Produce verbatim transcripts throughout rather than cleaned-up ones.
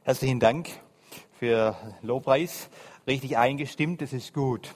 Herzlichen Dank für Lobpreis. Richtig eingestimmt, das ist gut.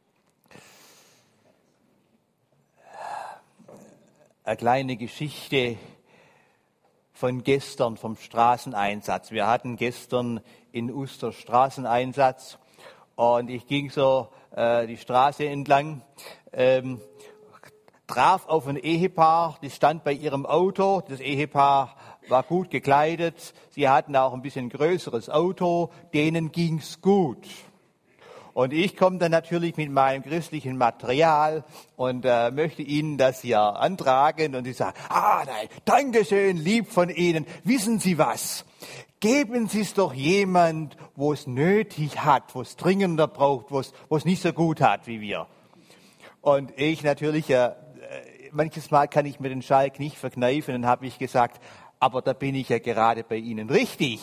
Eine kleine Geschichte von gestern, vom Straßeneinsatz. Wir hatten gestern in Uster Straßeneinsatz und ich ging so äh, die Straße entlang, ähm, traf auf ein Ehepaar, das stand bei ihrem Auto. Das Ehepaar war gut gekleidet, sie hatten auch ein bisschen größeres Auto, denen ging's gut. Und ich komme dann natürlich mit meinem christlichen Material und äh, möchte Ihnen das hier antragen. Und Sie sagen, ah nein, Dankeschön, lieb von Ihnen. Wissen Sie was? Geben Sie es doch jemand, wo es nötig hat, wo es dringender braucht, wo es, wo es nicht so gut hat wie wir. Und ich natürlich, äh, manches Mal kann ich mir den Schalk nicht verkneifen. Dann habe ich gesagt, aber da bin ich ja gerade bei Ihnen richtig.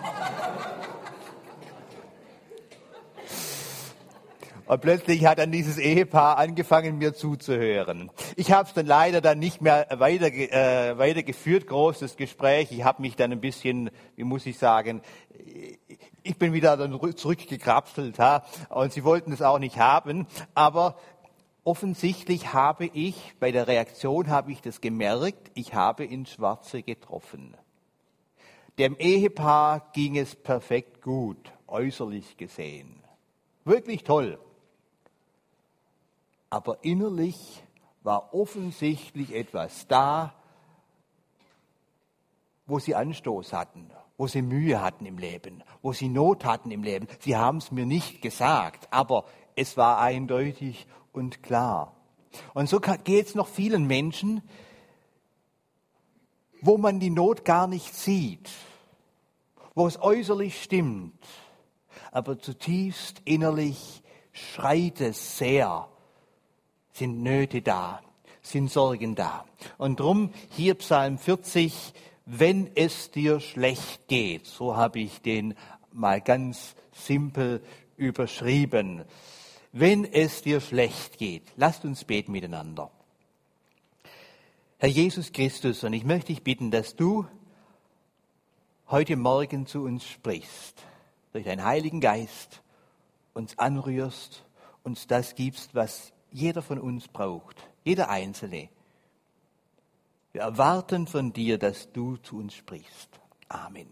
Und plötzlich hat dann dieses Ehepaar angefangen, mir zuzuhören. Ich habe es dann leider dann nicht mehr weiter, äh, weitergeführt, großes Gespräch. Ich habe mich dann ein bisschen, wie muss ich sagen, ich bin wieder dann zurückgekrapselt. Ha? Und sie wollten es auch nicht haben. Aber offensichtlich habe ich, bei der Reaktion habe ich das gemerkt, ich habe ins Schwarze getroffen. Dem Ehepaar ging es perfekt gut, äußerlich gesehen. Wirklich toll. Aber innerlich war offensichtlich etwas da, wo sie Anstoß hatten, wo sie Mühe hatten im Leben, wo sie Not hatten im Leben. Sie haben es mir nicht gesagt, aber es war eindeutig und klar. Und so geht es noch vielen Menschen, wo man die Not gar nicht sieht, wo es äußerlich stimmt, aber zutiefst innerlich schreit es sehr, sind Nöte da, sind Sorgen da. Und drum hier Psalm vierzig, wenn es dir schlecht geht, so habe ich den mal ganz simpel überschrieben. Wenn es dir schlecht geht, lasst uns beten miteinander. Herr Jesus Christus, und ich möchte dich bitten, dass du heute Morgen zu uns sprichst, durch deinen Heiligen Geist uns anrührst, uns das gibst, was jeder von uns braucht, jeder Einzelne. Wir erwarten von dir, dass du zu uns sprichst. Amen.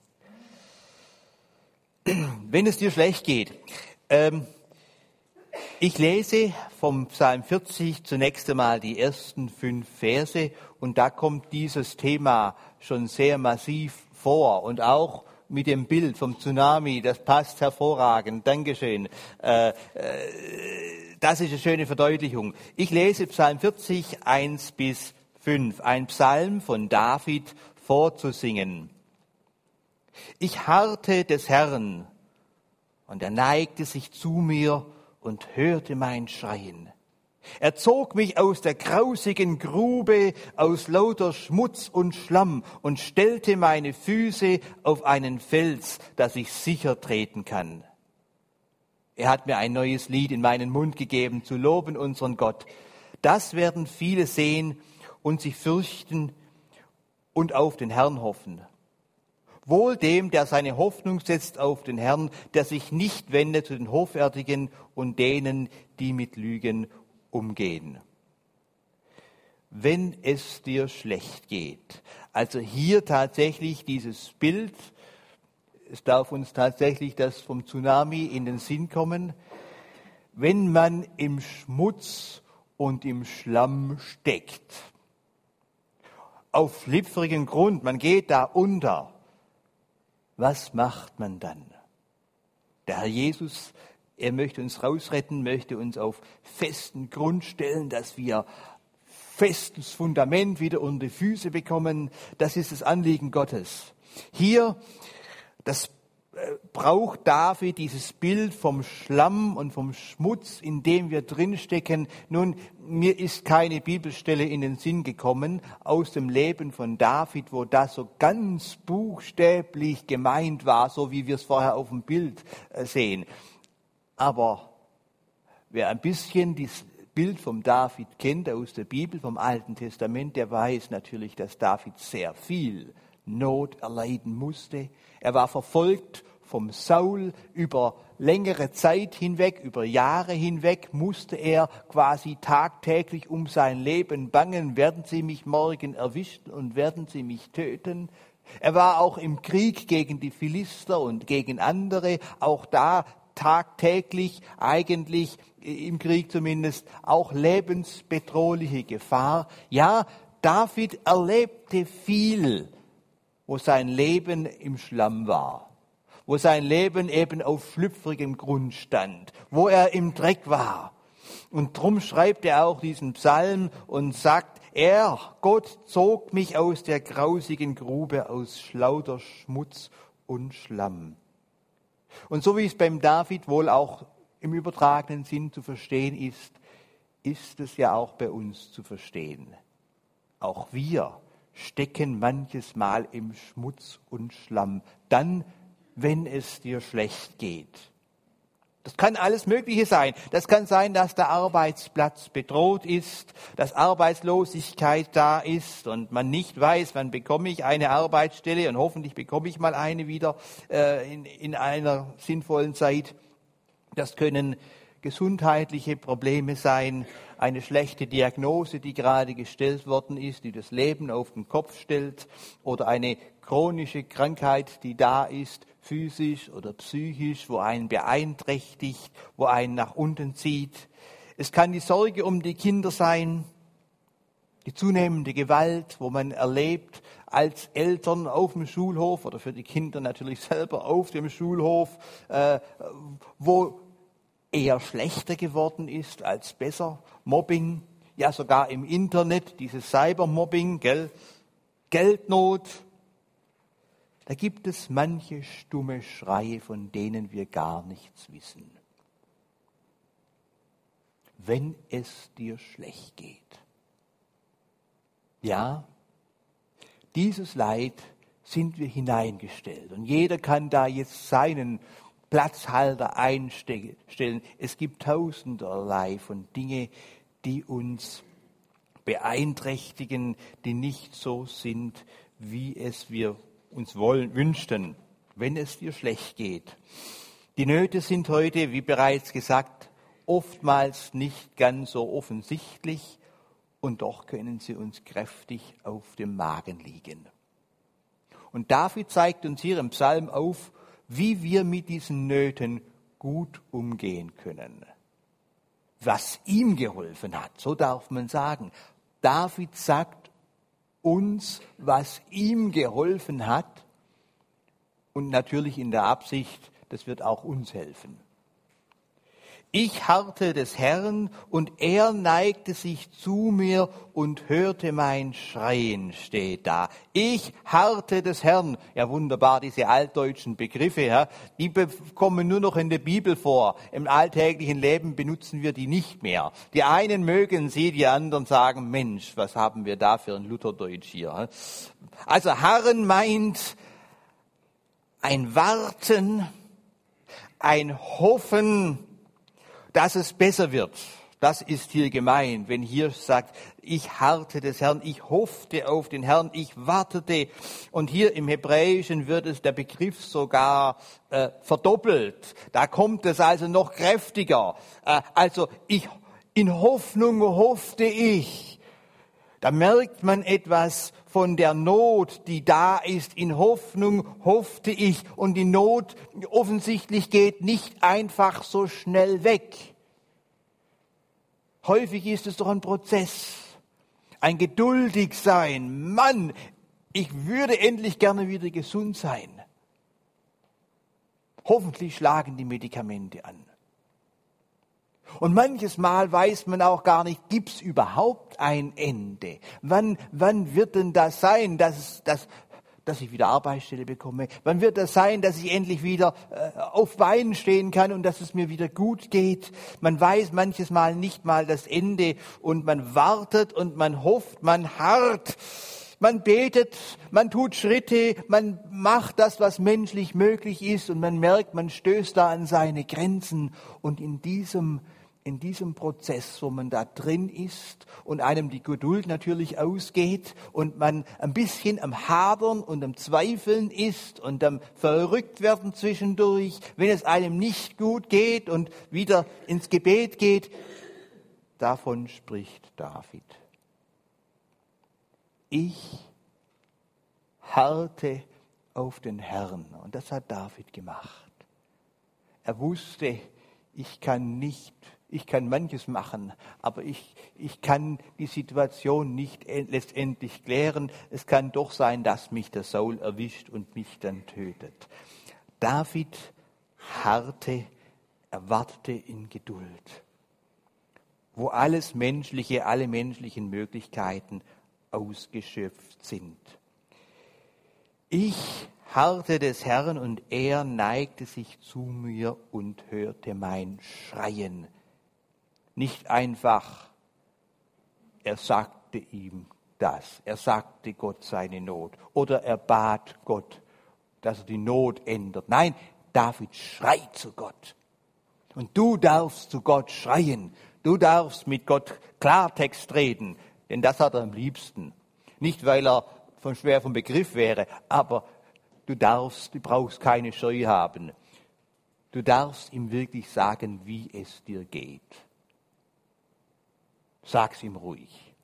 Wenn es dir schlecht geht, ähm, ich lese vom Psalm vierzig zunächst einmal die ersten fünf Verse und da kommt dieses Thema schon sehr massiv vor und auch mit dem Bild vom Tsunami, das passt hervorragend. Dankeschön. Äh, äh, das ist eine schöne Verdeutlichung. Ich lese Psalm vierzig, eins bis fünf, ein Psalm von David vorzusingen. Ich harrte des Herrn und er neigte sich zu mir und hörte mein Schreien. Er zog mich aus der grausigen Grube, aus lauter Schmutz und Schlamm und stellte meine Füße auf einen Fels, dass ich sicher treten kann. Er hat mir ein neues Lied in meinen Mund gegeben, zu loben unseren Gott. Das werden viele sehen und sich fürchten und auf den Herrn hoffen. Wohl dem, der seine Hoffnung setzt auf den Herrn, der sich nicht wendet zu den Hoffärtigen und denen, die mit Lügen umgehen. Wenn es dir schlecht geht. Also hier tatsächlich dieses Bild, es darf uns tatsächlich das vom Tsunami in den Sinn kommen, wenn man im Schmutz und im Schlamm steckt. Auf schlüpfrigen Grund, man geht da unter. Was macht man dann? Der Herr Jesus, er möchte uns rausretten, möchte uns auf festen Grund stellen, dass wir festes Fundament wieder unter die Füße bekommen. Das ist das Anliegen Gottes. Hier, das äh, braucht David dieses Bild vom Schlamm und vom Schmutz, in dem wir drinstecken. Nun, mir ist keine Bibelstelle in den Sinn gekommen aus dem Leben von David, wo das so ganz buchstäblich gemeint war, so wie wir es vorher auf dem Bild äh, sehen. Aber wer ein bisschen das Bild vom David kennt aus der Bibel, vom Alten Testament, der weiß natürlich, dass David sehr viel Not erleiden musste. Er war verfolgt vom Saul über längere Zeit hinweg, über Jahre hinweg, musste er quasi tagtäglich um sein Leben bangen. Werden sie mich morgen erwischen und werden sie mich töten? Er war auch im Krieg gegen die Philister und gegen andere, auch da tagtäglich, eigentlich im Krieg zumindest, auch lebensbedrohliche Gefahr. Ja, David erlebte viel, wo sein Leben im Schlamm war, wo sein Leben eben auf schlüpfrigem Grund stand, wo er im Dreck war. Und drum schreibt er auch diesen Psalm und sagt, er, Gott, zog mich aus der grausigen Grube, aus Schlauder, Schmutz und Schlamm. Und so wie es beim David wohl auch im übertragenen Sinn zu verstehen ist, ist es ja auch bei uns zu verstehen. Auch wir stecken manches Mal im Schmutz und Schlamm, dann, wenn es dir schlecht geht. Das kann alles Mögliche sein. Das kann sein, dass der Arbeitsplatz bedroht ist, dass Arbeitslosigkeit da ist und man nicht weiß, wann bekomme ich eine Arbeitsstelle und hoffentlich bekomme ich mal eine wieder äh, in, in einer sinnvollen Zeit. Das können gesundheitliche Probleme sein, eine schlechte Diagnose, die gerade gestellt worden ist, die das Leben auf den Kopf stellt, oder eine chronische Krankheit, die da ist, physisch oder psychisch, wo einen beeinträchtigt, wo einen nach unten zieht. Es kann die Sorge um die Kinder sein, die zunehmende Gewalt, wo man erlebt als Eltern auf dem Schulhof oder für die Kinder natürlich selber auf dem Schulhof, äh, wo eher schlechter geworden ist als besser. Mobbing, ja sogar im Internet, dieses Cybermobbing, gell? Geldnot. Da gibt es manche stumme Schreie, von denen wir gar nichts wissen. Wenn es dir schlecht geht. Ja, dieses Leid sind wir hineingestellt. Und jeder kann da jetzt seinen Platzhalter einstellen. Es gibt tausenderlei von Dingen, die uns beeinträchtigen, die nicht so sind, wie es wir uns wollen, wünschten, wenn es dir schlecht geht. Die Nöte sind heute, wie bereits gesagt, oftmals nicht ganz so offensichtlich und doch können sie uns kräftig auf dem Magen liegen. Und David zeigt uns hier im Psalm auf, wie wir mit diesen Nöten gut umgehen können. Was ihm geholfen hat, so darf man sagen. David sagt uns, was ihm geholfen hat und natürlich in der Absicht, das wird auch uns helfen. Ich harrte des Herrn und er neigte sich zu mir und hörte mein Schreien, steht da. Ich harrte des Herrn. Ja, wunderbar, diese altdeutschen Begriffe, ja, die kommen nur noch in der Bibel vor. Im alltäglichen Leben benutzen wir die nicht mehr. Die einen mögen sie, die anderen sagen, Mensch, was haben wir da für ein Lutherdeutsch hier. Also harren meint ein Warten, ein Hoffen, dass es besser wird. Das ist hier gemeint, wenn hier sagt, ich harrte des Herrn, ich hoffte auf den Herrn, ich wartete. Und hier im Hebräischen wird es der Begriff sogar äh, verdoppelt. Da kommt es also noch kräftiger. Äh, also ich, in Hoffnung hoffte ich. Da merkt man etwas von der Not, die da ist. In Hoffnung hoffte ich. Und die Not offensichtlich geht nicht einfach so schnell weg. Häufig ist es doch ein Prozess. Ein geduldig sein. Mann, ich würde endlich gerne wieder gesund sein. Hoffentlich schlagen die Medikamente an. Und manches Mal weiß man auch gar nicht, gibt's überhaupt ein Ende? Wann, wann wird denn das sein, dass, dass, dass ich wieder Arbeitsstelle bekomme? Wann wird das sein, dass ich endlich wieder äh, auf Beinen stehen kann und dass es mir wieder gut geht? Man weiß manches Mal nicht mal das Ende und man wartet und man hofft, man harrt. Man betet, man tut Schritte, man macht das, was menschlich möglich ist und man merkt, man stößt da an seine Grenzen. Und in diesem in diesem Prozess, wo man da drin ist und einem die Geduld natürlich ausgeht und man ein bisschen am Hadern und am Zweifeln ist und am Verrücktwerden zwischendurch, wenn es einem nicht gut geht und wieder ins Gebet geht, davon spricht David. Ich harrte auf den Herrn. Und das hat David gemacht. Er wusste, ich kann nicht, ich kann manches machen, aber ich, ich kann die Situation nicht letztendlich klären. Es kann doch sein, dass mich der Saul erwischt und mich dann tötet. David harrte, er wartete in Geduld, wo alles Menschliche, alle menschlichen Möglichkeiten ausgeschöpft sind. Ich harrte des Herrn und er neigte sich zu mir und hörte mein Schreien. Nicht einfach, er sagte ihm das, er sagte Gott seine Not oder er bat Gott, dass er die Not ändert. Nein, David schreit zu Gott. Und du darfst zu Gott schreien, du darfst mit Gott Klartext reden, denn das hat er am liebsten. Nicht, weil er von schwer vom Begriff wäre, aber du darfst, du brauchst keine Scheu haben. Du darfst ihm wirklich sagen, wie es dir geht. Sag's ihm ruhig.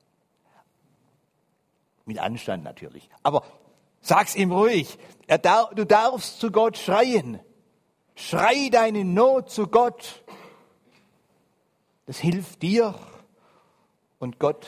Mit Anstand natürlich. Aber sag's ihm ruhig. Er dar- du darfst zu Gott schreien. Schrei deine Not zu Gott. Das hilft dir und Gott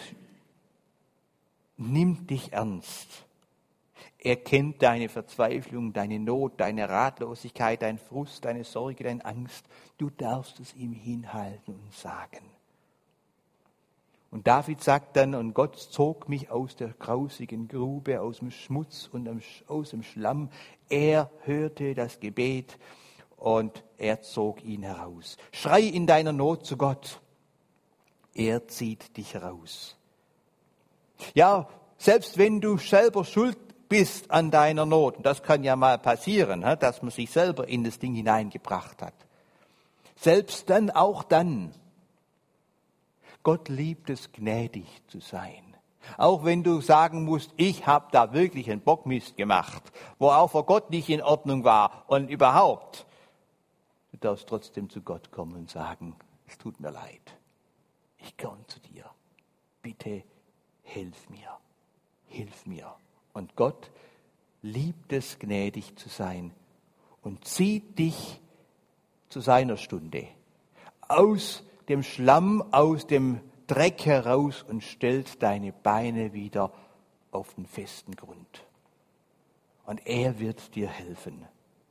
nimmt dich ernst. Er kennt deine Verzweiflung, deine Not, deine Ratlosigkeit, dein Frust, deine Sorge, deine Angst. Du darfst es ihm hinhalten und sagen. Und David sagt dann, und Gott zog mich aus der grausigen Grube, aus dem Schmutz und aus dem Schlamm. Er hörte das Gebet und er zog ihn heraus. Schrei in deiner Not zu Gott. Er zieht dich heraus. Ja, selbst wenn du selber schuld bist an deiner Not, und das kann ja mal passieren, dass man sich selber in das Ding hineingebracht hat. Selbst dann, auch dann, Gott liebt es, gnädig zu sein. Auch wenn du sagen musst, ich habe da wirklich einen Bockmist gemacht, wo auch vor Gott nicht in Ordnung war und überhaupt. Du darfst trotzdem zu Gott kommen und sagen, es tut mir leid, ich komme zu dir, bitte hilf mir, hilf mir. Und Gott liebt es, gnädig zu sein und zieht dich zu seiner Stunde aus dem Schlamm, aus dem Dreck heraus und stellt deine Beine wieder auf den festen Grund. Und er wird dir helfen.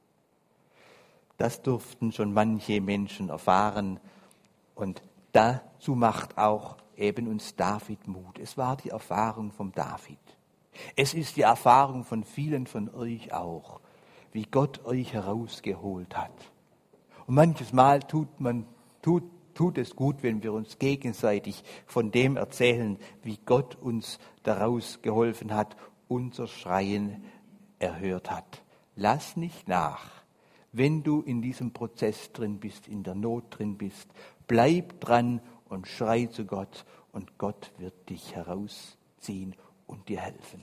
Das durften schon manche Menschen erfahren und dazu macht auch eben uns David Mut. Es war die Erfahrung von David. Es ist die Erfahrung von vielen von euch auch, wie Gott euch herausgeholt hat. Und manches Mal tut man, tut, tut es gut, wenn wir uns gegenseitig von dem erzählen, wie Gott uns daraus geholfen hat, unser Schreien erhört hat. Lass nicht nach, wenn du in diesem Prozess drin bist, in der Not drin bist. Bleib dran und schrei zu Gott und Gott wird dich herausziehen und dir helfen.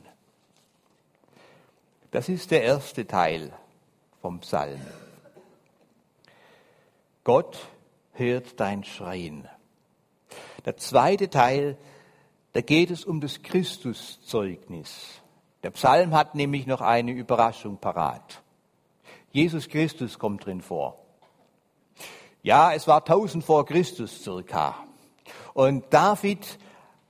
Das ist der erste Teil vom Psalm. Gott hört dein Schreien. Der zweite Teil, da geht es um das Christuszeugnis. Der Psalm hat nämlich noch eine Überraschung parat. Jesus Christus kommt drin vor. Ja, es war tausend vor Christus circa. Und David,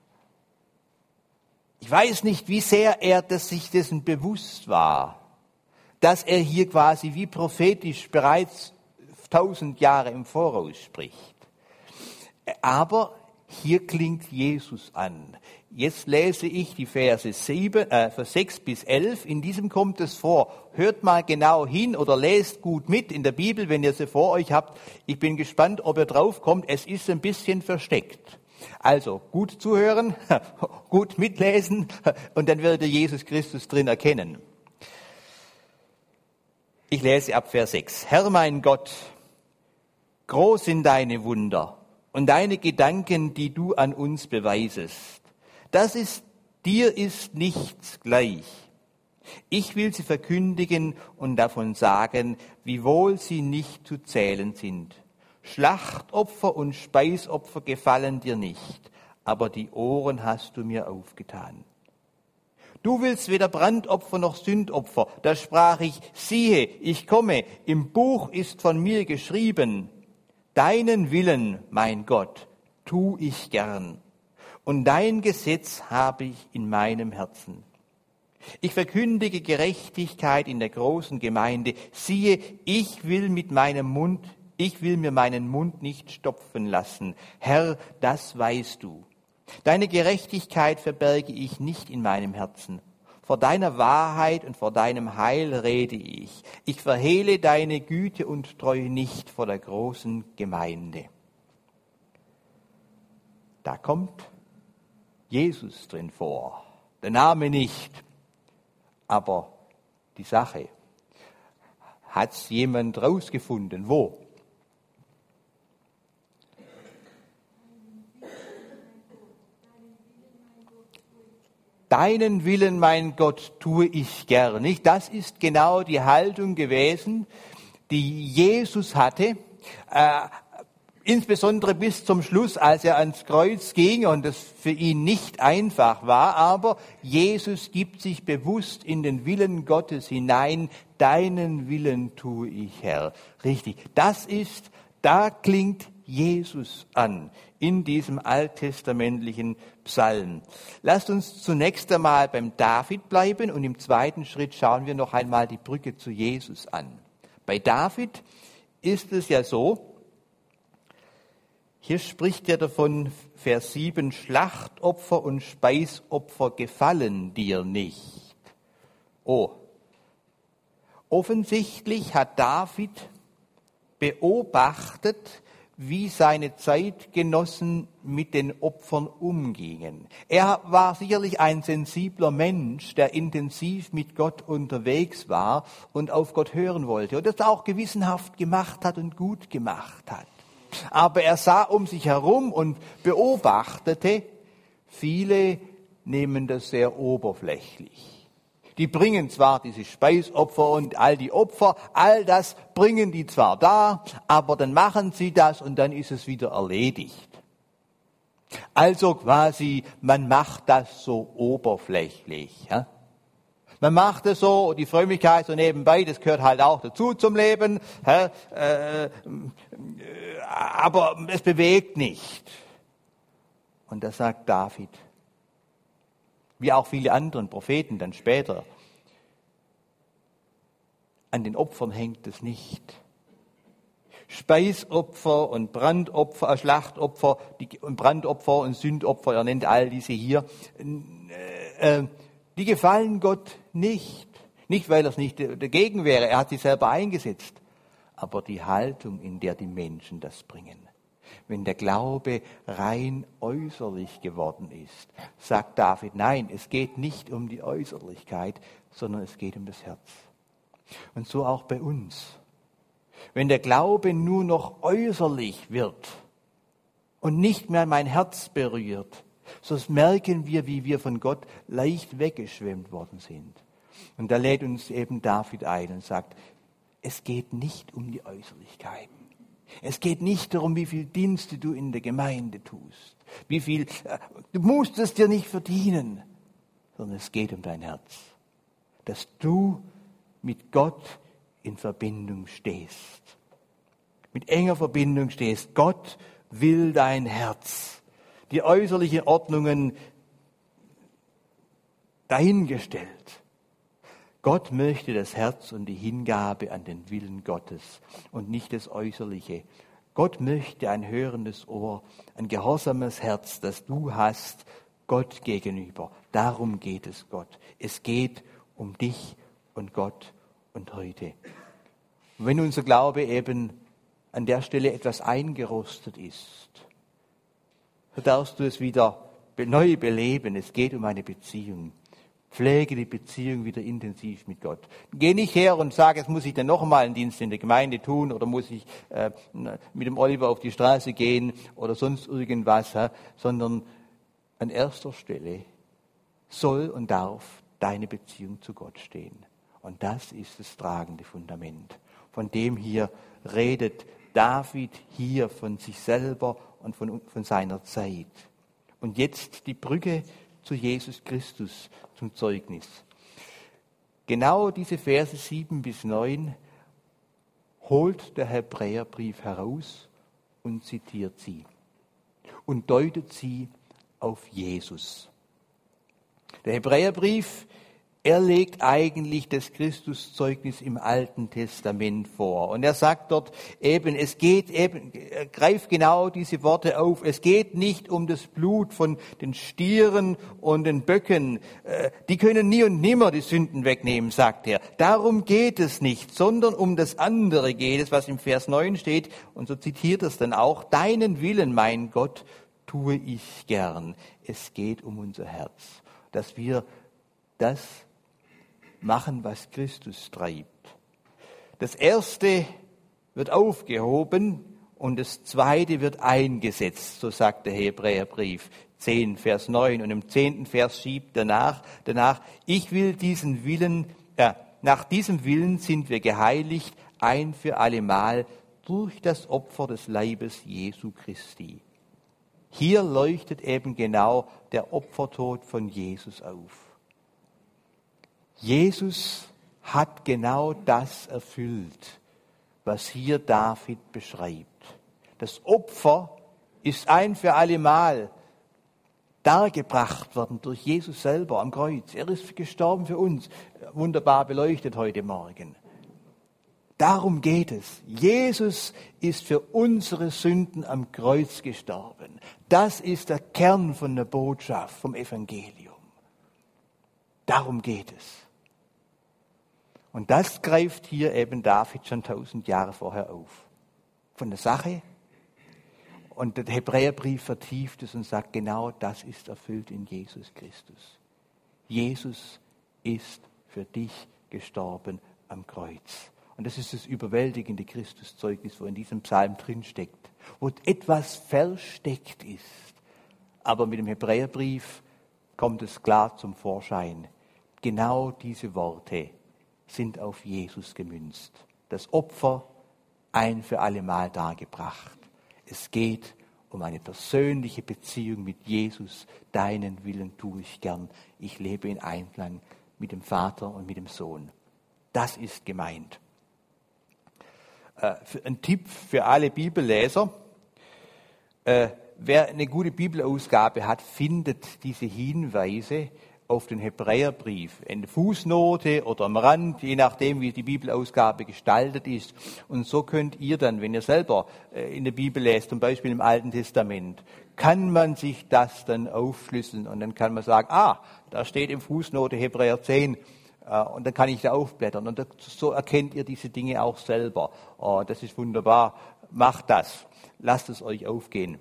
ich weiß nicht, wie sehr er das, sich dessen bewusst war, dass er hier quasi wie prophetisch bereits tausend Jahre im Voraus spricht. Aber hier klingt Jesus an. Jetzt lese ich die Verse sieben, äh, sechs bis elf. In diesem kommt es vor. Hört mal genau hin oder lest gut mit in der Bibel, wenn ihr sie vor euch habt. Ich bin gespannt, ob ihr drauf kommt. Es ist ein bisschen versteckt. Also gut zuhören, gut mitlesen und dann werdet ihr Jesus Christus drin erkennen. Ich lese ab Vers sechs. Herr mein Gott, groß sind deine Wunder und deine Gedanken, die du an uns beweisest. Das ist, dir ist nichts gleich. Ich will sie verkündigen und davon sagen, wie wohl sie nicht zu zählen sind. Schlachtopfer und Speisopfer gefallen dir nicht, aber die Ohren hast du mir aufgetan. Du willst weder Brandopfer noch Sündopfer. Da sprach ich, siehe, ich komme, im Buch ist von mir geschrieben, deinen Willen, mein Gott, tu ich gern, und dein Gesetz habe ich in meinem Herzen. Ich verkündige Gerechtigkeit in der großen Gemeinde. Siehe, ich will mit meinem Mund, ich will mir meinen Mund nicht stopfen lassen. Herr, das weißt du. Deine Gerechtigkeit verberge ich nicht in meinem Herzen. Vor deiner Wahrheit und vor deinem Heil rede ich. Ich verhehle deine Güte und Treue nicht vor der großen Gemeinde. Da kommt Jesus drin vor. Der Name nicht, aber die Sache. Hat's jemand rausgefunden? Wo? Deinen Willen, mein Gott, tue ich gern. Nicht? Das ist genau die Haltung gewesen, die Jesus hatte, äh, insbesondere bis zum Schluss, als er ans Kreuz ging und es für ihn nicht einfach war, aber Jesus gibt sich bewusst in den Willen Gottes hinein, deinen Willen tue ich, Herr. Richtig, das ist, da klingt Jesus an in diesem alttestamentlichen Psalm. Lasst uns zunächst einmal beim David bleiben und im zweiten Schritt schauen wir noch einmal die Brücke zu Jesus an. Bei David ist es ja so, hier spricht er davon, Vers sieben, Schlachtopfer und Speisopfer gefallen dir nicht. Oh, offensichtlich hat David beobachtet, wie seine Zeitgenossen mit den Opfern umgingen. Er war sicherlich ein sensibler Mensch, der intensiv mit Gott unterwegs war und auf Gott hören wollte und das auch gewissenhaft gemacht hat und gut gemacht hat. Aber er sah um sich herum und beobachtete, viele nehmen das sehr oberflächlich. Die bringen zwar diese Speisopfer und all die Opfer, all das bringen die zwar da, aber dann machen sie das und dann ist es wieder erledigt. Also quasi, man macht das so oberflächlich. Ja? Man macht es so, die Frömmigkeit so nebenbei, das gehört halt auch dazu zum Leben, ja? äh, aber es bewegt nicht. Und das sagt David. Wie auch viele andere Propheten dann später. An den Opfern hängt es nicht. Speisopfer und Brandopfer, äh, Schlachtopfer die, und Brandopfer und Sündopfer, er nennt all diese hier, äh, die gefallen Gott nicht. Nicht, weil er es nicht dagegen wäre, er hat sie selber eingesetzt, aber die Haltung, in der die Menschen das bringen. Wenn der Glaube rein äußerlich geworden ist, sagt David, nein, es geht nicht um die Äußerlichkeit, sondern es geht um das Herz. Und so auch bei uns. Wenn der Glaube nur noch äußerlich wird und nicht mehr mein Herz berührt, so merken wir, wie wir von Gott leicht weggeschwemmt worden sind. Und da lädt uns eben David ein und sagt, es geht nicht um die Äußerlichkeiten. Es geht nicht darum, wie viel Dienste du in der Gemeinde tust. Wie viel, du musst es dir nicht verdienen, sondern es geht um dein Herz. Dass du mit Gott in Verbindung stehst. Mit enger Verbindung stehst. Gott will dein Herz. Die äußerlichen Ordnungen dahingestellt. Gott möchte das Herz und die Hingabe an den Willen Gottes und nicht das Äußerliche. Gott möchte ein hörendes Ohr, ein gehorsames Herz, das du hast, Gott gegenüber. Darum geht es Gott. Es geht um dich und Gott und heute. Und wenn unser Glaube eben an der Stelle etwas eingerostet ist, so darfst du es wieder neu beleben. Es geht um eine Beziehung. Pflege die Beziehung wieder intensiv mit Gott. Geh nicht her und sag, jetzt muss ich dann noch mal einen Dienst in der Gemeinde tun oder muss ich äh, mit dem Oliver auf die Straße gehen oder sonst irgendwas, ja, sondern an erster Stelle soll und darf deine Beziehung zu Gott stehen. Und das ist das tragende Fundament. Von dem hier redet David hier von sich selber und von, von seiner Zeit. Und jetzt die Brücke zu Jesus Christus zum Zeugnis. Genau diese Verse sieben bis neun holt der Hebräerbrief heraus und zitiert sie und deutet sie auf Jesus. Der Hebräerbrief, er legt eigentlich das Christuszeugnis im Alten Testament vor. Und er sagt dort eben, es geht eben, er greift genau diese Worte auf, es geht nicht um das Blut von den Stieren und den Böcken. Die können nie und nimmer die Sünden wegnehmen, sagt er. Darum geht es nicht, sondern um das andere geht es, was im Vers neun steht. Und so zitiert es dann auch, deinen Willen, mein Gott, tue ich gern. Es geht um unser Herz, dass wir das machen, was Christus treibt. Das Erste wird aufgehoben und das Zweite wird eingesetzt, so sagt der Hebräerbrief zehn, Vers neun. Und im zehnten Vers schiebt danach, danach, ich will diesen Willen, äh, nach diesem Willen sind wir geheiligt, ein für allemal durch das Opfer des Leibes Jesu Christi. Hier leuchtet eben genau der Opfertod von Jesus auf. Jesus hat genau das erfüllt, was hier David beschreibt. Das Opfer ist ein für allemal dargebracht worden durch Jesus selber am Kreuz. Er ist gestorben für uns. Wunderbar beleuchtet heute Morgen. Darum geht es. Jesus ist für unsere Sünden am Kreuz gestorben. Das ist der Kern von der Botschaft, vom Evangelium. Darum geht es. Und das greift hier eben David schon tausend Jahre vorher auf. Von der Sache. Und der Hebräerbrief vertieft es und sagt, genau das ist erfüllt in Jesus Christus. Jesus ist für dich gestorben am Kreuz. Und das ist das überwältigende Christuszeugnis, wo in diesem Psalm drinsteckt, wo etwas versteckt ist. Aber mit dem Hebräerbrief kommt es klar zum Vorschein. Genau diese Worte sind auf Jesus gemünzt. Das Opfer ein für allemal dargebracht. Es geht um eine persönliche Beziehung mit Jesus. Deinen Willen tue ich gern. Ich lebe in Einklang mit dem Vater und mit dem Sohn. Das ist gemeint. Äh, ein Tipp für alle Bibelleser. Äh, wer eine gute Bibelausgabe hat, findet diese Hinweise auf den Hebräerbrief, in der Fußnote oder am Rand, je nachdem, wie die Bibelausgabe gestaltet ist. Und so könnt ihr dann, wenn ihr selber in der Bibel lest, zum Beispiel im Alten Testament, kann man sich das dann aufschlüsseln und dann kann man sagen, ah, da steht im Fußnote Hebräer zehn und dann kann ich da aufblättern. Und so erkennt ihr diese Dinge auch selber. Oh, das ist wunderbar, macht das, lasst es euch aufgehen.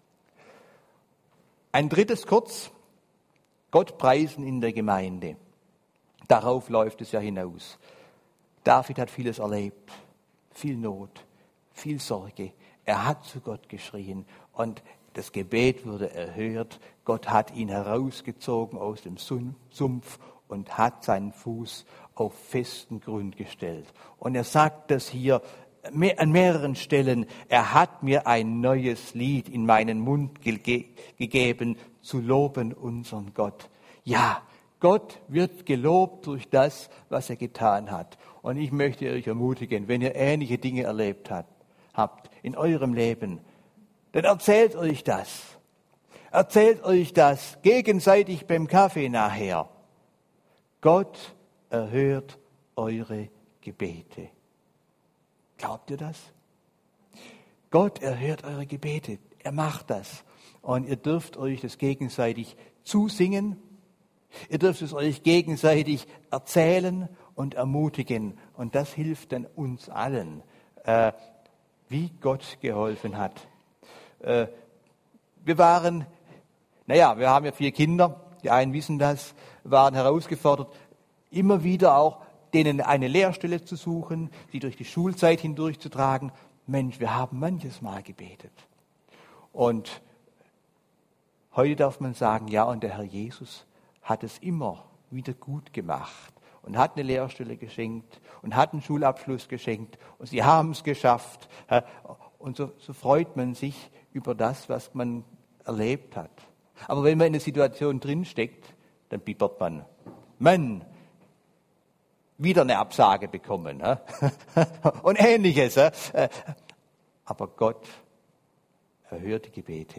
Ein drittes kurz, Gott preisen in der Gemeinde. Darauf läuft es ja hinaus. David hat vieles erlebt, viel Not, viel Sorge. Er hat zu Gott geschrien und das Gebet wurde erhört. Gott hat ihn herausgezogen aus dem Sumpf und hat seinen Fuß auf festen Grund gestellt. Und er sagt das hier an mehreren Stellen. Er hat mir ein neues Lied in meinen Mund ge- gegeben, zu loben unseren Gott. Ja, Gott wird gelobt durch das, was er getan hat. Und ich möchte euch ermutigen, wenn ihr ähnliche Dinge erlebt habt, habt in eurem Leben, dann erzählt euch das. Erzählt euch das gegenseitig beim Kaffee nachher. Gott erhört eure Gebete. Glaubt ihr das? Gott erhört eure Gebete. Er macht das. Und ihr dürft euch das gegenseitig zusingen. Ihr dürft es euch gegenseitig erzählen und ermutigen. Und das hilft dann uns allen, äh, wie Gott geholfen hat. Äh, wir waren, naja, wir haben ja vier Kinder. die einen wissen das, waren herausgefordert, immer wieder auch denen eine Lehrstelle zu suchen, sie durch die Schulzeit hindurchzutragen. Mensch, wir haben manches Mal gebetet. Und heute darf man sagen, ja, und der Herr Jesus hat es immer wieder gut gemacht und hat eine Lehrstelle geschenkt und hat einen Schulabschluss geschenkt und sie haben es geschafft. Und so, so freut man sich über das, was man erlebt hat. Aber wenn man in einer Situation drinsteckt, dann bibbert man. Mann, wieder eine Absage bekommen und Ähnliches. Aber Gott erhört die Gebete.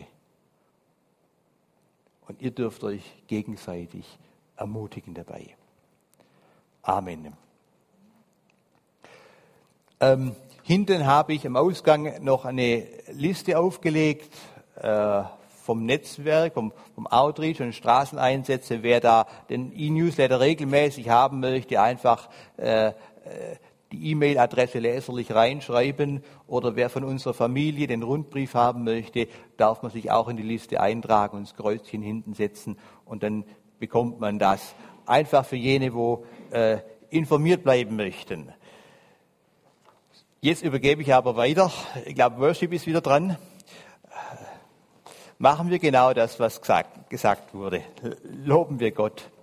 Und ihr dürft euch gegenseitig ermutigen dabei. Amen. Ähm, hinten habe ich am Ausgang noch eine Liste aufgelegt äh, vom Netzwerk, vom, vom Outreach und Straßeneinsätze. Wer da den E-Newsletter regelmäßig haben möchte, einfach äh, die E-Mail-Adresse leserlich reinschreiben. Oder wer von unserer Familie den Rundbrief haben möchte, darf man sich auch in die Liste eintragen und das Kreuzchen hinten setzen. Und dann bekommt man das. Einfach für jene, wo äh, informiert bleiben möchten. Jetzt übergebe ich aber weiter. Ich glaube, Worship ist wieder dran. Machen wir genau das, was gesagt, gesagt wurde. Loben wir Gott.